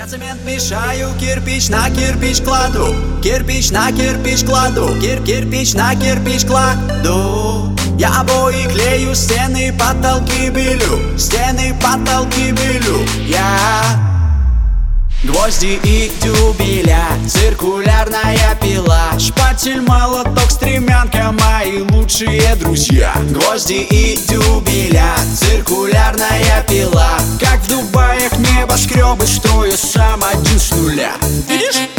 Я цемент мешаю, кирпич на кирпич кладу, кирпич на кирпич кладу, кирпич на кирпич кладу. Я обои клею, стены, потолки белю, стены, потолки белю. Я гвозди и дюбеля, циркулярная пила, шпатель, молоток, стремянка, мои лучшие друзья. Гвозди и дюбеля, циркулярная пила, как в Дубаях небоскребы строю сам один с нуля. Видишь?